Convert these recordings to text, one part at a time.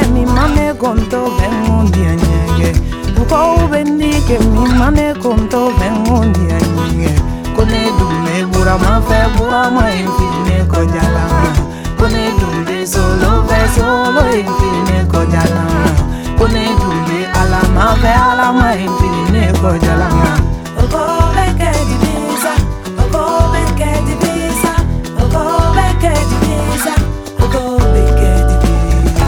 mi mane conto vengo un día llegue. Uko bendi ke mi mane conto vengo un día llegue. Kone dumbe bura ma infine ko jalanga. Kone dumbe solo infine ko jalanga. Kone dumbe ala ma infine ko jalanga. Uko beke di visa, uko beke di visa, uko beke di visa, uko beke di visa.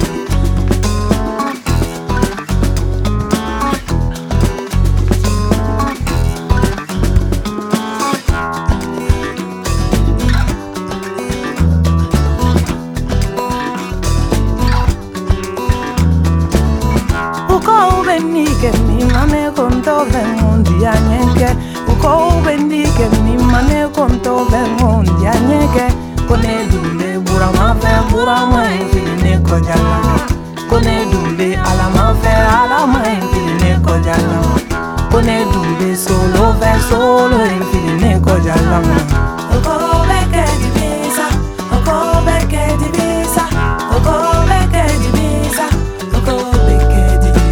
Uko bendi ke mi mane conto vengo un día ñeke. Uko bendi ke mi mane conto vengo un día ñeke. Kone dumbe bura ma infine ko jalanga. Kone dumbe ala ma infine ko jalanga. Kone dumbe solo infine ko jalanga. Uko beke di visa, uko beke di visa, uko beke di visa, uko beke di visa.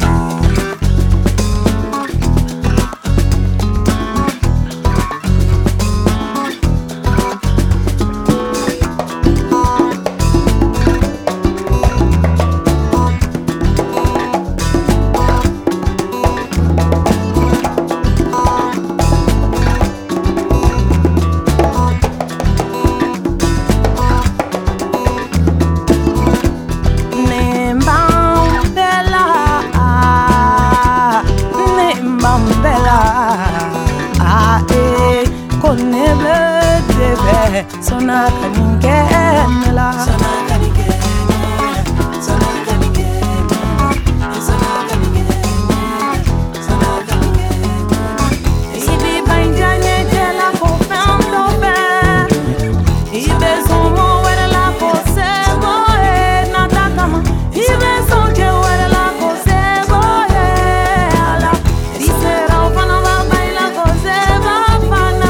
Sona kaningenela, sona kaningenela, sona kaningenela, sona kaningenela, sona kaningenela. Ibi banjanye jela ko fendo be, ibe somo wera la ko sebo na takama, ibe sonje wera la ko sebo ala. Disera ufana ba baila ko sebo fana.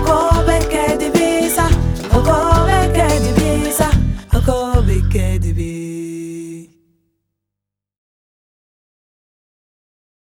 Beke di visa.